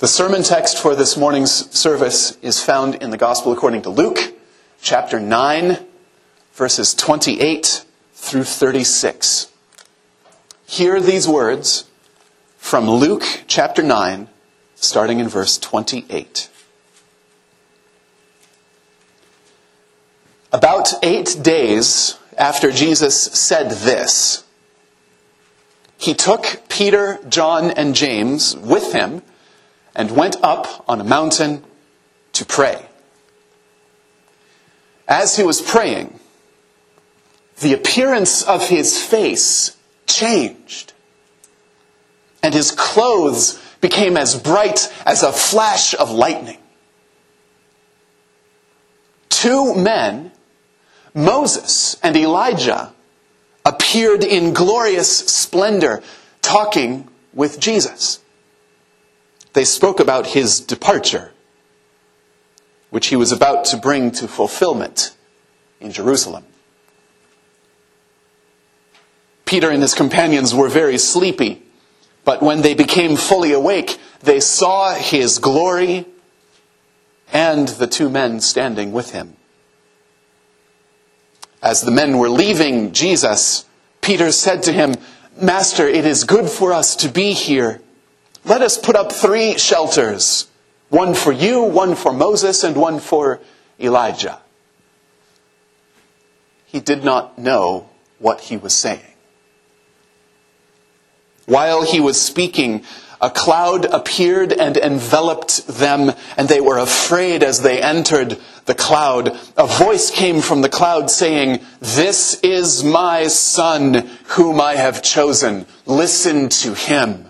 The sermon text for this morning's service is found in the Gospel according to Luke, chapter 9, verses 28 through 36. Hear these words from Luke chapter 9, starting in verse 28. About 8 days after Jesus said this, he took Peter, John, and James with him and went up on a mountain to pray. As he was praying, the appearance of his face changed, and his clothes became as bright as a flash of lightning. 2 men, Moses and Elijah, appeared in glorious splendor, talking with Jesus. They spoke about his departure, which he was about to bring to fulfillment in Jerusalem. Peter and his companions were very sleepy, but when they became fully awake, they saw his glory and the 2 men standing with him. As the men were leaving Jesus, Peter said to him, "Master, it is good for us to be here. Let us put up 3 shelters, one for you, one for Moses, and one for Elijah." He did not know what he was saying. While he was speaking, a cloud appeared and enveloped them, and they were afraid as they entered the cloud. A voice came from the cloud saying, "This is my Son, whom I have chosen. Listen to him."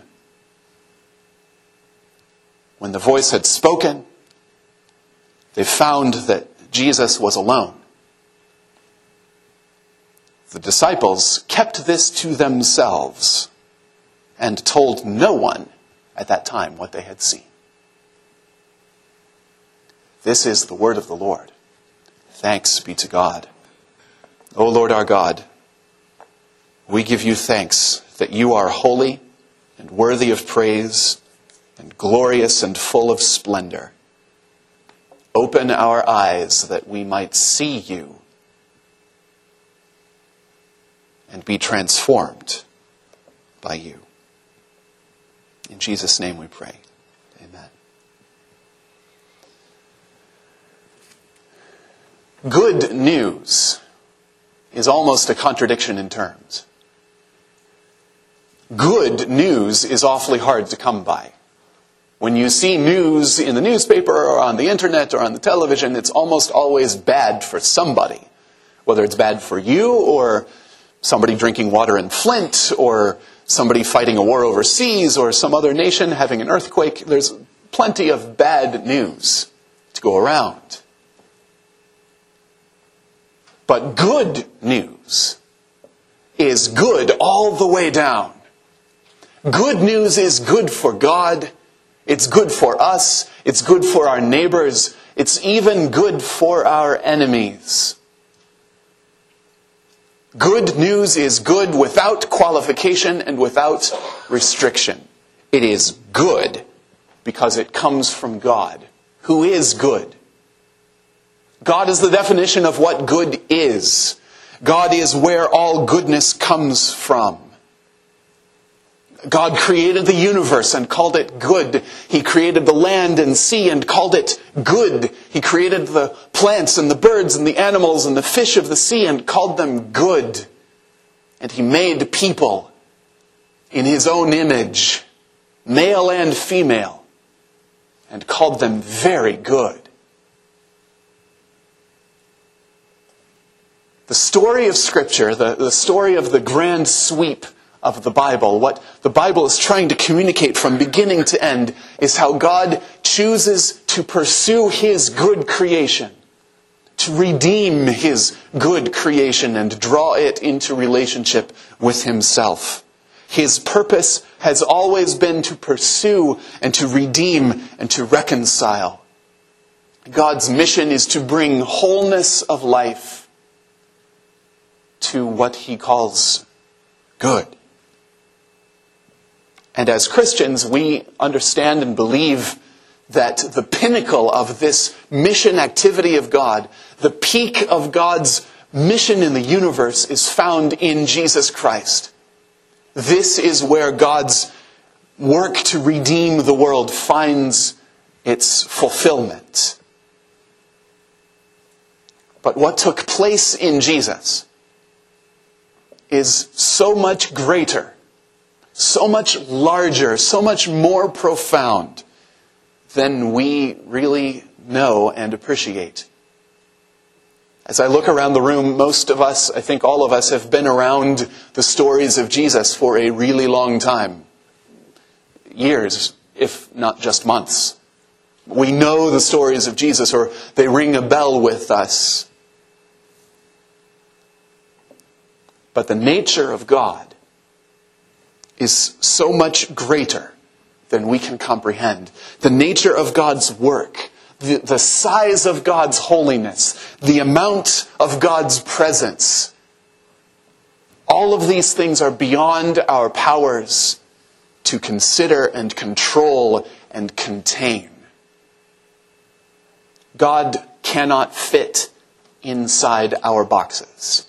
When the voice had spoken, they found that Jesus was alone. The disciples kept this to themselves and told no one at that time what they had seen. This is the word of the Lord. Thanks be to God. O Lord our God, we give you thanks that you are holy and worthy of praise and glorious and full of splendor. Open our eyes that we might see you and be transformed by you. In Jesus' name we pray. Amen. Good news is almost a contradiction in terms. Good news is awfully hard to come by. When you see news in the newspaper or on the internet or on the television, it's almost always bad for somebody. Whether it's bad for you or somebody drinking water in Flint or somebody fighting a war overseas or some other nation having an earthquake, there's plenty of bad news to go around. But good news is good all the way down. Good news is good for God. It's good for us. It's good for our neighbors. It's even good for our enemies. Good news is good without qualification and without restriction. It is good because it comes from God, who is good. God is the definition of what good is. God is where all goodness comes from. God created the universe and called it good. He created the land and sea and called it good. He created the plants and the birds and the animals and the fish of the sea and called them good. And He made people in His own image, male and female, and called them very good. The story of Scripture, the story of the grand sweep of the Bible, what the Bible is trying to communicate from beginning to end, is how God chooses to pursue His good creation, to redeem His good creation and draw it into relationship with Himself. His purpose has always been to pursue and to redeem and to reconcile. God's mission is to bring wholeness of life to what He calls good. And as Christians, we understand and believe that the pinnacle of this mission activity of God, the peak of God's mission in the universe, is found in Jesus Christ. This is where God's work to redeem the world finds its fulfillment. But what took place in Jesus is so much greater, so much larger, so much more profound than we really know and appreciate. As I look around the room, most of us, I think all of us, have been around the stories of Jesus for a really long time. Years, if not just months. We know the stories of Jesus, or they ring a bell with us. But the nature of God is so much greater than we can comprehend. The nature of God's work, the size of God's holiness, the amount of God's presence, all of these things are beyond our powers to consider and control and contain. God cannot fit inside our boxes.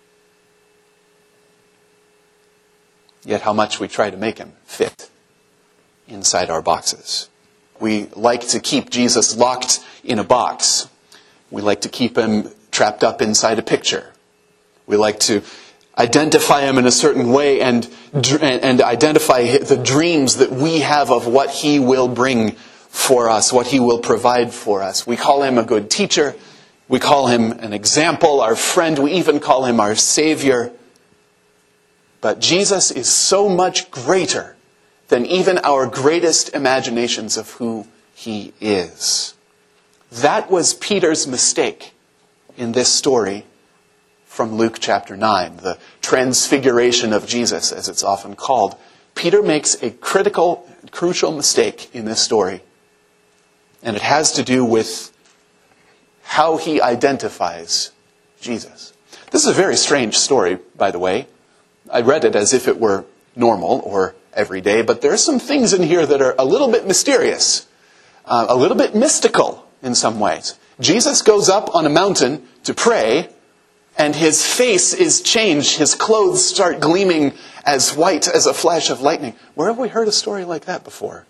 Yet how much we try to make him fit inside our boxes. We like to keep Jesus locked in a box. We like to keep him trapped up inside a picture. We like to identify him in a certain way and identify the dreams that we have of what he will bring for us, what he will provide for us. We call him a good teacher. We call him an example, our friend. We even call him our Savior. But Jesus is so much greater than even our greatest imaginations of who he is. That was Peter's mistake in this story from Luke chapter 9, the transfiguration of Jesus, as it's often called. Peter makes a crucial mistake in this story. And it has to do with how he identifies Jesus. This is a very strange story, by the way. I read it as if it were normal or everyday, but there are some things in here that are a little bit mysterious, a little bit mystical in some ways. Jesus goes up on a mountain to pray, and his face is changed. His clothes start gleaming as white as a flash of lightning. Where have we heard a story like that before?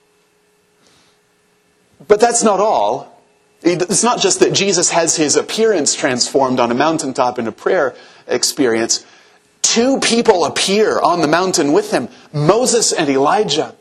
But that's not all. It's not just that Jesus has his appearance transformed on a mountaintop in a prayer experience. Two people appear on the mountain with him, Moses and Elijah.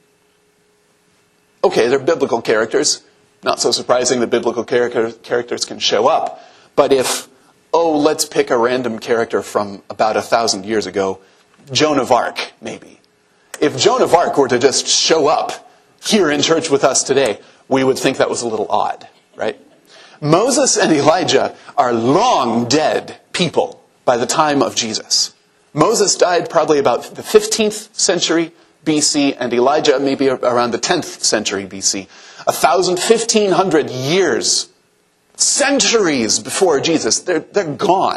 Okay, they're biblical characters. Not so surprising that biblical characters can show up. But if, let's pick a random character from about 1,000 years ago, Joan of Arc, maybe. If Joan of Arc were to just show up here in church with us today, we would think that was a little odd, right? Moses and Elijah are long dead people by the time of Jesus. Moses died probably about the 15th century BC, and Elijah maybe around the 10th century BC. 1,500 years, centuries before Jesus. They're gone.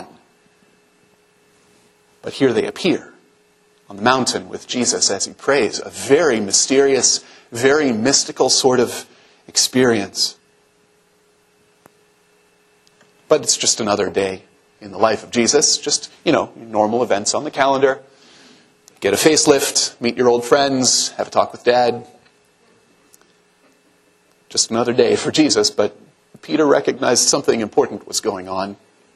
But here they appear on the mountain with Jesus as he prays. A very mysterious, very mystical sort of experience. But it's just another day in the life of Jesus. Just, normal events on the calendar. Get a facelift, meet your old friends, have a talk with Dad. Just another day for Jesus, but Peter recognized something important was going on.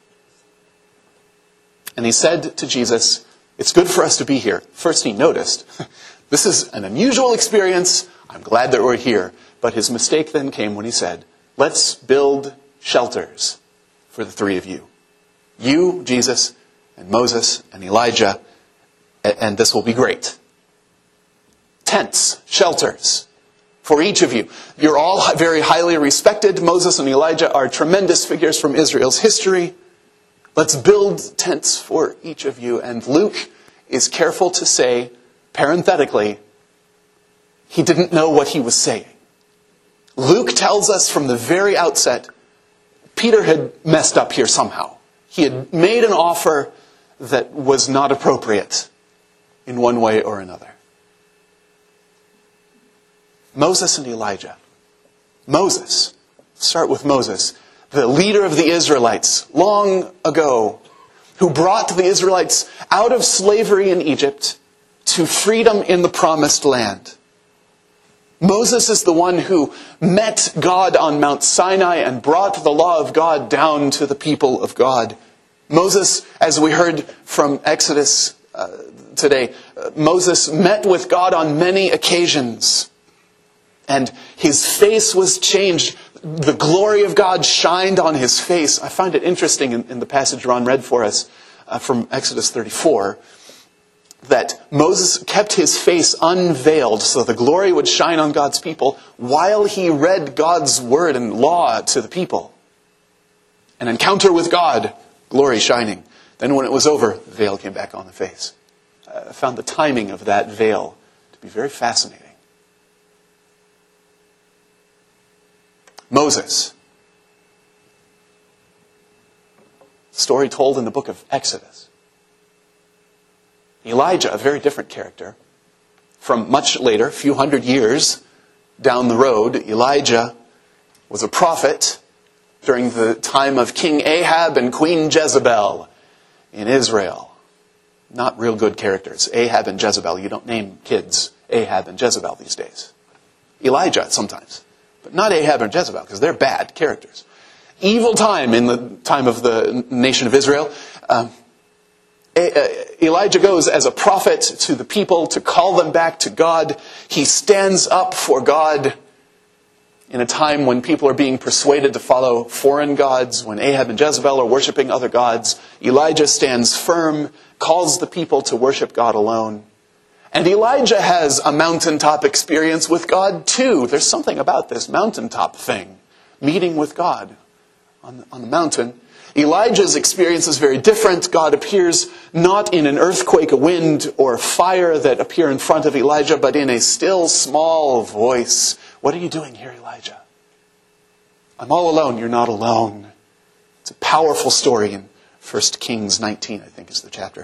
And he said to Jesus, "It's good for us to be here." First he noticed, this is an unusual experience. I'm glad that we're here. But his mistake then came when he said, "Let's build shelters for the three of you. You, Jesus, and Moses, and Elijah, and this will be great." Tents, shelters, for each of you. You're all very highly respected. Moses and Elijah are tremendous figures from Israel's history. Let's build tents for each of you. And Luke is careful to say, parenthetically, he didn't know what he was saying. Luke tells us from the very outset, Peter had messed up here somehow. He had made an offer that was not appropriate in one way or another. Moses and Elijah. Moses. Start with Moses, the leader of the Israelites long ago, who brought the Israelites out of slavery in Egypt to freedom in the promised land. Moses is the one who met God on Mount Sinai and brought the law of God down to the people of God. Moses, as we heard from Exodus today, Moses met with God on many occasions. And his face was changed. The glory of God shined on his face. I find it interesting in the passage Ron read for us from Exodus 34, that Moses kept his face unveiled so the glory would shine on God's people while he read God's word and law to the people. An encounter with God, glory shining. Then when it was over, the veil came back on the face. I found the timing of that veil to be very fascinating. Moses. Story told in the book of Exodus. Elijah, a very different character. From much later, a few hundred years down the road, Elijah was a prophet during the time of King Ahab and Queen Jezebel in Israel. Not real good characters. Ahab and Jezebel. You don't name kids Ahab and Jezebel these days. Elijah sometimes. But not Ahab and Jezebel, because they're bad characters. Evil time in the time of the nation of Israel. Elijah goes as a prophet to the people to call them back to God. He stands up for God in a time when people are being persuaded to follow foreign gods, when Ahab and Jezebel are worshiping other gods. Elijah stands firm, calls the people to worship God alone. And Elijah has a mountaintop experience with God too. There's something about this mountaintop thing, meeting with God on the mountain. Elijah's experience is very different. God appears not in an earthquake, a wind, or fire that appear in front of Elijah, but in a still small voice. What are you doing here, Elijah? I'm all alone. You're not alone. It's a powerful story in 1 Kings 19, I think is the chapter.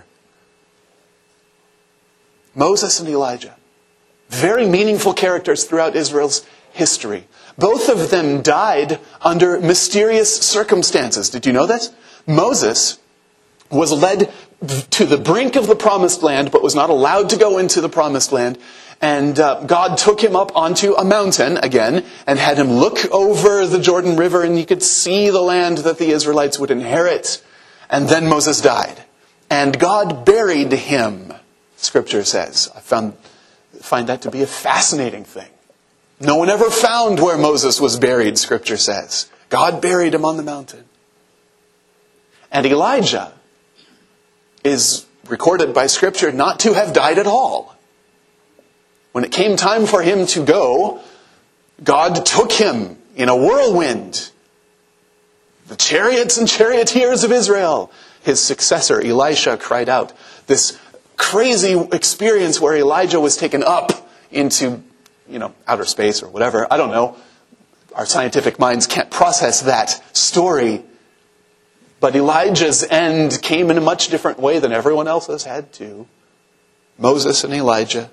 Moses and Elijah. Very meaningful characters throughout Israel's history. Both of them died under mysterious circumstances. Did you know that? Moses was led to the brink of the promised land, but was not allowed to go into the promised land. And God took him up onto a mountain again and had him look over the Jordan River, and he could see the land that the Israelites would inherit. And then Moses died. And God buried him, Scripture says. I find that to be a fascinating thing. No one ever found where Moses was buried, Scripture says. God buried him on the mountain. And Elijah is recorded by Scripture not to have died at all. When it came time for him to go, God took him in a whirlwind. The chariots and charioteers of Israel. His successor, Elisha, cried out. This crazy experience where Elijah was taken up into, outer space or whatever. I don't know. Our scientific minds can't process that story. But Elijah's end came in a much different way than everyone else has had to. Moses and Elijah.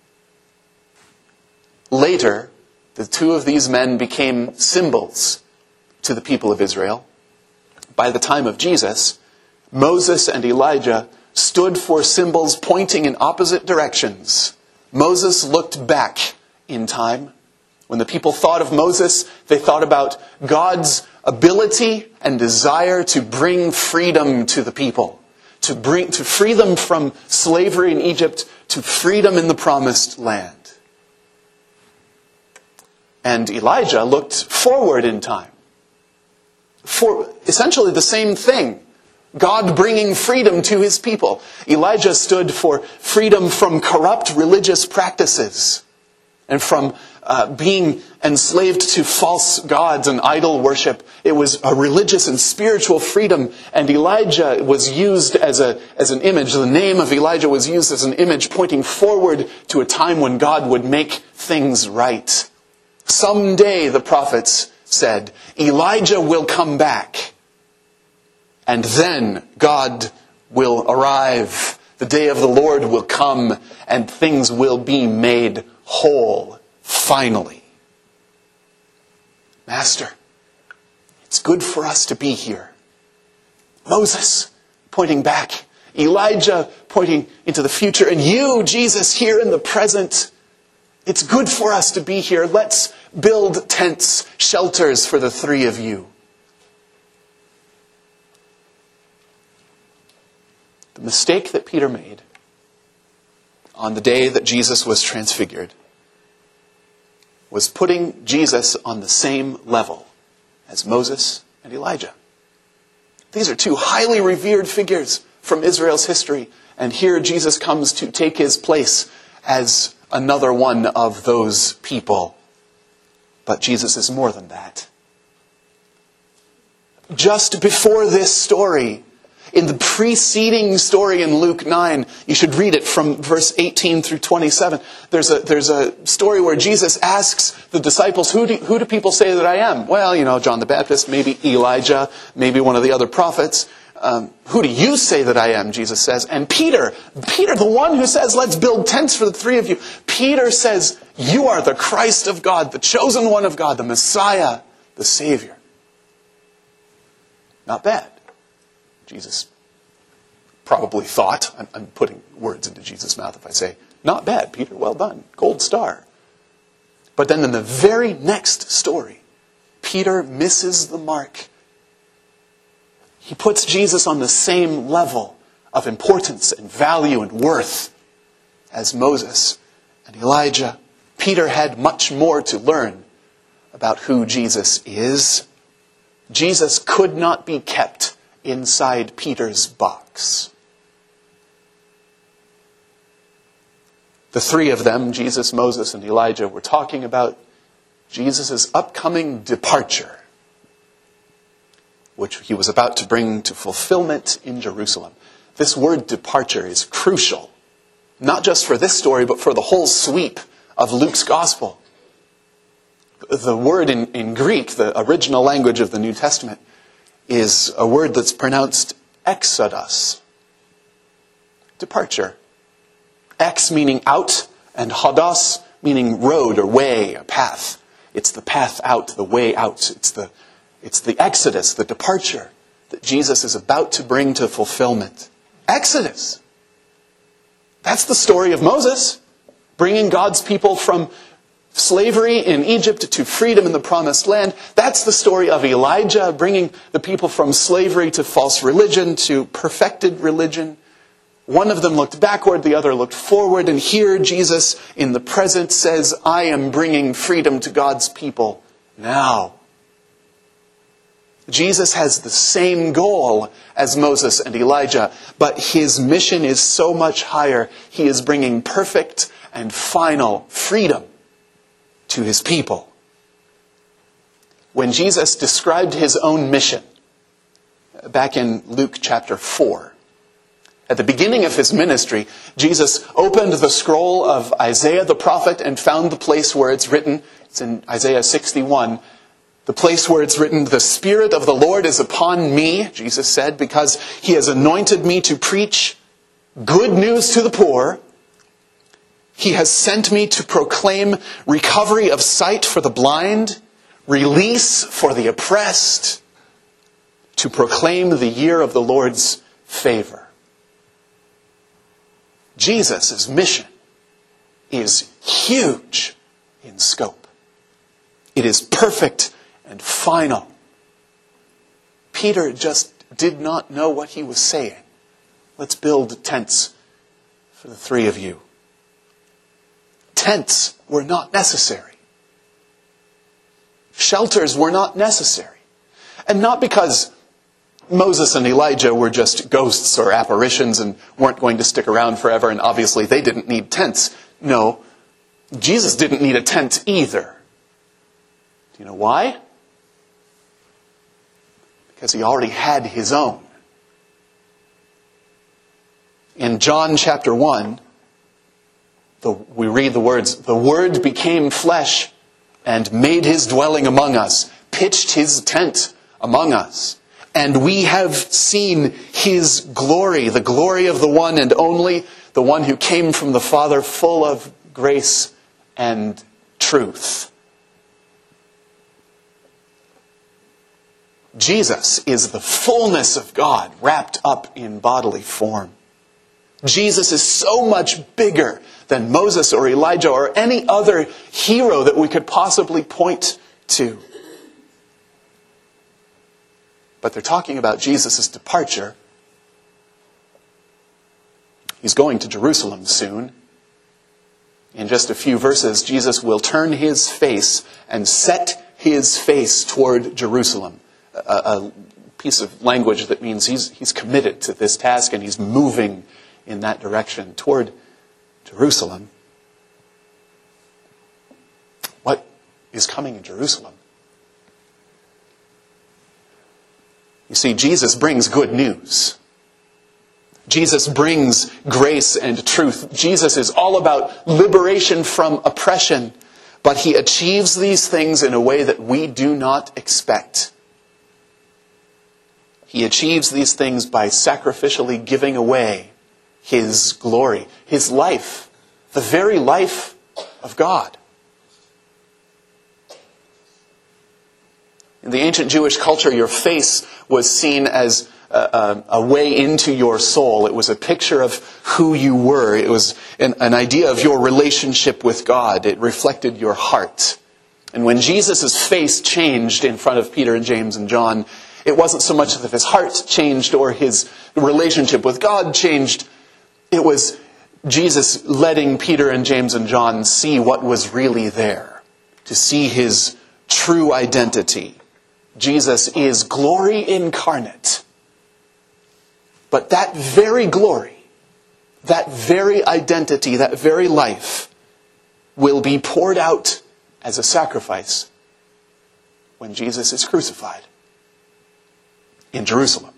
Later, the two of these men became symbols to the people of Israel. By the time of Jesus, Moses and Elijah stood for symbols pointing in opposite directions. Moses looked back in time. When the people thought of Moses, they thought about God's ability and desire to bring freedom to the people. To free them from slavery in Egypt, to freedom in the promised land. And Elijah looked forward in time. For essentially the same thing. God bringing freedom to his people. Elijah stood for freedom from corrupt religious practices and from being enslaved to false gods and idol worship. It was a religious and spiritual freedom, and Elijah was used as an image. The name of Elijah was used as an image pointing forward to a time when God would make things right. Someday, the prophets said, Elijah will come back. And then God will arrive. The day of the Lord will come and things will be made whole. finally. Master, it's good for us to be here. Moses, pointing back. Elijah, pointing into the future. And you, Jesus, here in the present. It's good for us to be here. Let's build tents, shelters for the three of you. The mistake that Peter made on the day that Jesus was transfigured was putting Jesus on the same level as Moses and Elijah. These are two highly revered figures from Israel's history, and here Jesus comes to take his place as another one of those people. But Jesus is more than that. Just before this story, in the preceding story in Luke 9, you should read it from verse 18 through 27. There's a story where Jesus asks the disciples, who do people say that I am? Well, John the Baptist, maybe Elijah, maybe one of the other prophets. Who do you say that I am? Jesus says. And Peter, the one who says, let's build tents for the three of you. Peter says, you are the Christ of God, the chosen one of God, the Messiah, the Savior. Not bad. Jesus probably thought, I'm putting words into Jesus' mouth if I say, not bad, Peter, well done, gold star. But then in the very next story, Peter misses the mark. He puts Jesus on the same level of importance and value and worth as Moses and Elijah. Peter had much more to learn about who Jesus is. Jesus could not be kept inside Peter's box. The three of them, Jesus, Moses, and Elijah, were talking about Jesus' upcoming departure, which he was about to bring to fulfillment in Jerusalem. This word departure is crucial, not just for this story, but for the whole sweep of Luke's gospel. The word in Greek, the original language of the New Testament, is a word that's pronounced exodus. Departure. Ex meaning out, and hodos meaning road or way, a path. It's the path out, the way out. It's the exodus, the departure that Jesus is about to bring to fulfillment. Exodus. That's the story of Moses, bringing God's people from slavery in Egypt to freedom in the promised land. That's the story of Elijah, bringing the people from slavery to false religion, to perfected religion. One of them looked backward, the other looked forward. And here Jesus in the present says, I am bringing freedom to God's people now. Jesus has the same goal as Moses and Elijah, but his mission is so much higher. He is bringing perfect and final freedom to his people. When Jesus described his own mission, back in Luke chapter 4, at the beginning of his ministry, Jesus opened the scroll of Isaiah the prophet and found the place where it's written, it's in Isaiah 61, the place where it's written, the Spirit of the Lord is upon me, Jesus said, because he has anointed me to preach good news to the poor. He has sent me to proclaim recovery of sight for the blind, release for the oppressed, to proclaim the year of the Lord's favor. Jesus' mission is huge in scope. It is perfect and final. Peter just did not know what he was saying. Let's build tents for the three of you. Tents were not necessary. Shelters were not necessary. And not because Moses and Elijah were just ghosts or apparitions and weren't going to stick around forever, and obviously they didn't need tents. No, Jesus didn't need a tent either. Do you know why? Because he already had his own. In John chapter 1, we read the words, the Word became flesh and made his dwelling among us, pitched his tent among us. And we have seen his glory, the glory of the one and only, the one who came from the Father, full of grace and truth. Jesus is the fullness of God wrapped up in bodily form. Jesus is so much bigger than Moses or Elijah or any other hero that we could possibly point to. But they're talking about Jesus' departure. He's going to Jerusalem soon. In just a few verses, Jesus will turn his face and set his face toward Jerusalem. A piece of language that means he's committed to this task and he's moving in that direction toward Jerusalem. What is coming in Jerusalem? You see, Jesus brings good news. Jesus brings grace and truth. Jesus is all about liberation from oppression, but he achieves these things in a way that we do not expect. He achieves these things by sacrificially giving away his glory, his life, the very life of God. In the ancient Jewish culture, your face was seen as a way into your soul. It was a picture of who you were. It was an idea of your relationship with God. It reflected your heart. And when Jesus' face changed in front of Peter and James and John, it wasn't so much that his heart changed or his relationship with God changed. It was Jesus letting Peter and James and John see what was really there, to see his true identity. Jesus is glory incarnate. But that very glory, that very identity, that very life will be poured out as a sacrifice when Jesus is crucified in Jerusalem.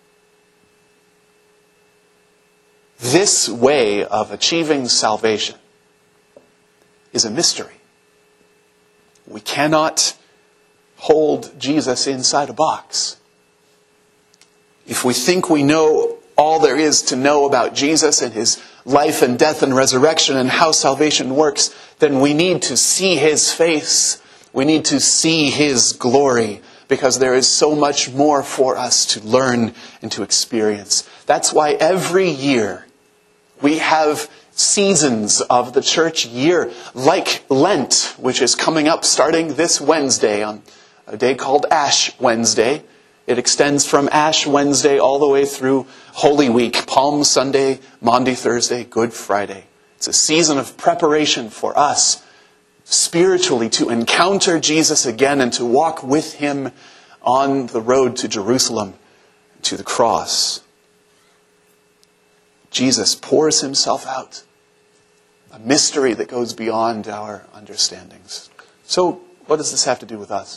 This way of achieving salvation is a mystery. We cannot hold Jesus inside a box. If we think we know all there is to know about Jesus and his life and death and resurrection and how salvation works, then we need to see his face. We need to see his glory, because there is so much more for us to learn and to experience. That's why every year we have seasons of the church year, like Lent, which is coming up starting this Wednesday on a day called Ash Wednesday. It extends from Ash Wednesday all the way through Holy Week, Palm Sunday, Maundy Thursday, Good Friday. It's a season of preparation for us spiritually to encounter Jesus again and to walk with him on the road to Jerusalem, to the cross. Jesus pours himself out, a mystery that goes beyond our understandings. So, what does this have to do with us?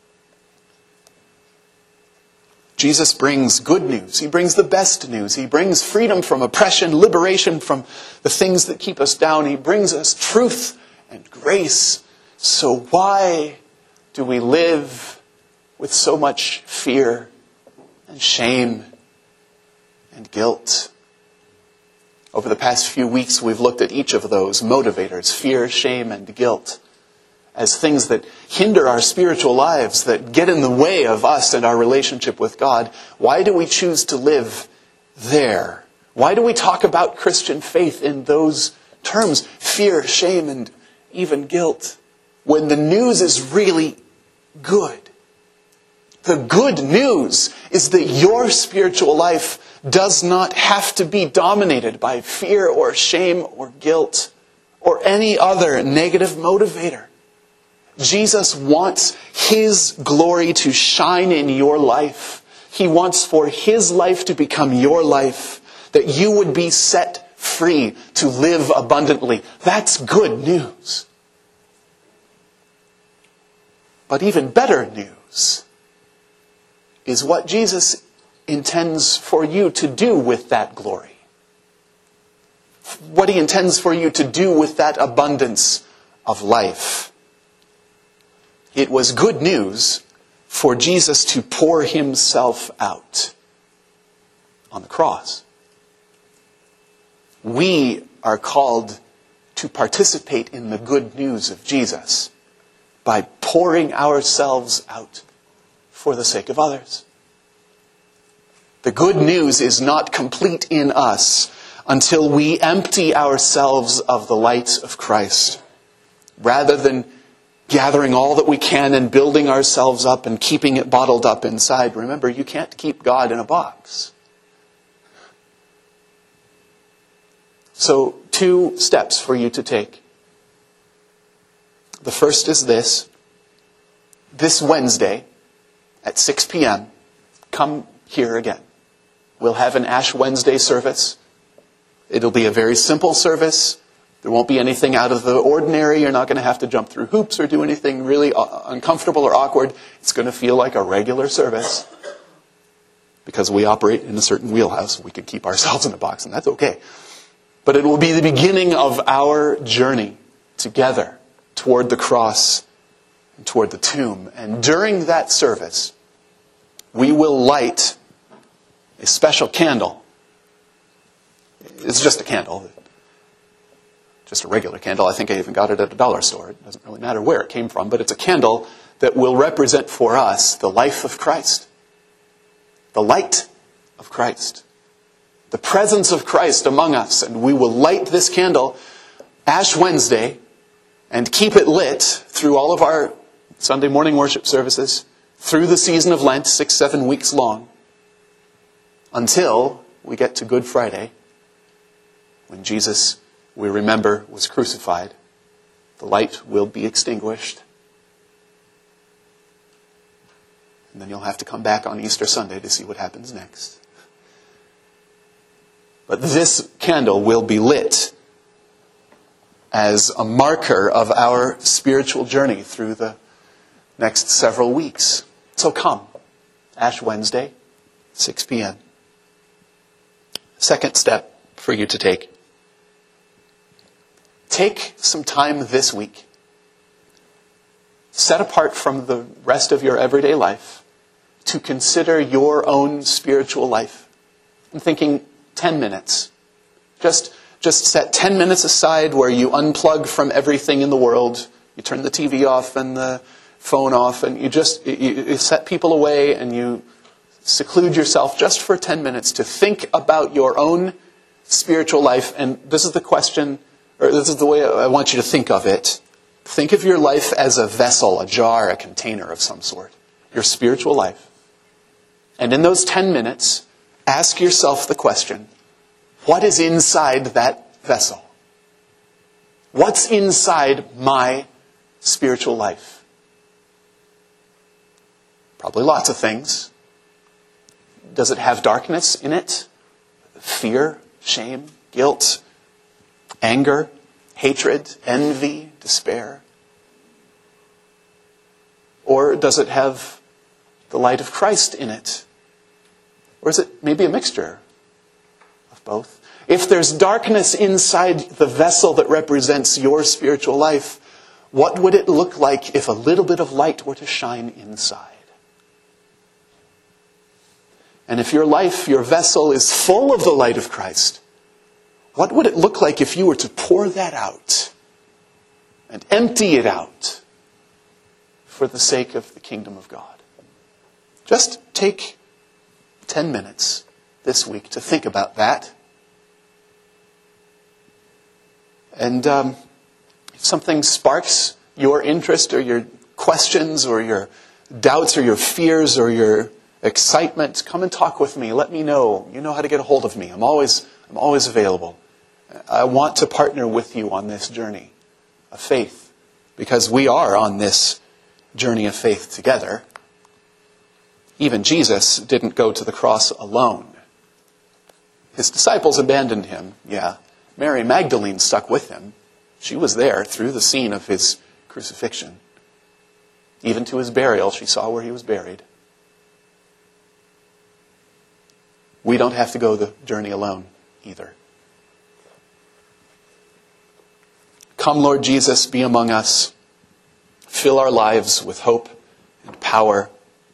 Jesus brings good news. He brings the best news. He brings freedom from oppression, liberation from the things that keep us down. He brings us truth and grace. So why do we live with so much fear and shame and guilt? Over the past few weeks, we've looked at each of those motivators, fear, shame, and guilt, as things that hinder our spiritual lives, that get in the way of us and our relationship with God. Why do we choose to live there? Why do we talk about Christian faith in those terms? Fear, shame, and even guilt. When the news is really good. The good news is that your spiritual life does not have to be dominated by fear or shame or guilt or any other negative motivator. Jesus wants his glory to shine in your life. He wants for his life to become your life, that you would be set free to live abundantly. That's good news. But even better news is what Jesus intends for you to do with that glory. What he intends for you to do with that abundance of life. It was good news for Jesus to pour himself out on the cross. We are called to participate in the good news of Jesus by pouring ourselves out for the sake of others. The good news is not complete in us until we empty ourselves of the light of Christ. Rather than gathering all that we can and building ourselves up and keeping it bottled up inside. Remember, you can't keep God in a box. So, 2 steps for you to take. The first is this. This Wednesday at 6 p.m., come here again. We'll have an Ash Wednesday service. It'll be a very simple service. There won't be anything out of the ordinary. You're not going to have to jump through hoops or do anything really uncomfortable or awkward. It's going to feel like a regular service. Because we operate in a certain wheelhouse. We can keep ourselves in a box, and that's okay. But it will be the beginning of our journey together toward the cross and toward the tomb. And during that service, we will light a special candle. It's just a candle. Just a regular candle. I think I even got it at a dollar store. It doesn't really matter where it came from, but it's a candle that will represent for us the life of Christ. The light of Christ. The presence of Christ among us. And we will light this candle Ash Wednesday and keep it lit through all of our Sunday morning worship services, through the season of Lent, 6-7 weeks long, until we get to Good Friday, when Jesus, we remember, was crucified. The light will be extinguished. And then you'll have to come back on Easter Sunday to see what happens next. But this candle will be lit as a marker of our spiritual journey through the next several weeks. So come, Ash Wednesday, 6 p.m. Second step for you to take. Take some time this week, set apart from the rest of your everyday life, to consider your own spiritual life. I'm thinking 10 minutes. Just set 10 minutes aside where you unplug from everything in the world. You turn the TV off and the phone off, and you set people away and you seclude yourself just for 10 minutes to think about your own spiritual life. And this is the question, or this is the way I want you to think of it. Think of your life as a vessel, a jar, a container of some sort. Your spiritual life. And in those 10 minutes, ask yourself the question, what is inside that vessel? What's inside my spiritual life? Probably lots of things. Does it have darkness in it? Fear, shame, guilt, anger, hatred, envy, despair? Or does it have the light of Christ in it? Or is it maybe a mixture of both? If there's darkness inside the vessel that represents your spiritual life, what would it look like if a little bit of light were to shine inside? And if your life, your vessel, is full of the light of Christ, what would it look like if you were to pour that out and empty it out for the sake of the kingdom of God? Just take 10 minutes this week to think about that. And if something sparks your interest or your questions or your doubts or your fears or your excitement, come and talk with me. Let me know. You know how to get a hold of me. I'm always available. I want to partner with you on this journey of faith, because we are on this journey of faith together. Even Jesus didn't go to the cross alone. His disciples abandoned him, yeah. Mary Magdalene stuck with him. She was there through the scene of his crucifixion. Even to his burial, she saw where he was buried. We don't have to go the journey alone either. Come, Lord Jesus, be among us. Fill our lives with hope and power.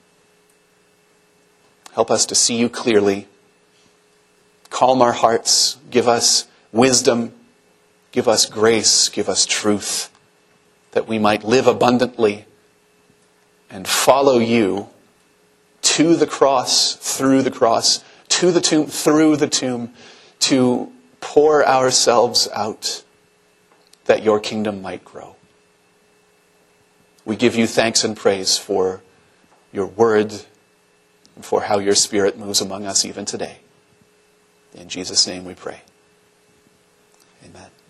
Help us to see you clearly. Calm our hearts. Give us wisdom. Give us grace, give us truth, that we might live abundantly and follow you to the cross, through the cross, to the tomb, through the tomb, to pour ourselves out that your kingdom might grow. We give you thanks and praise for your word and for how your Spirit moves among us even today. In Jesus' name we pray. Amen.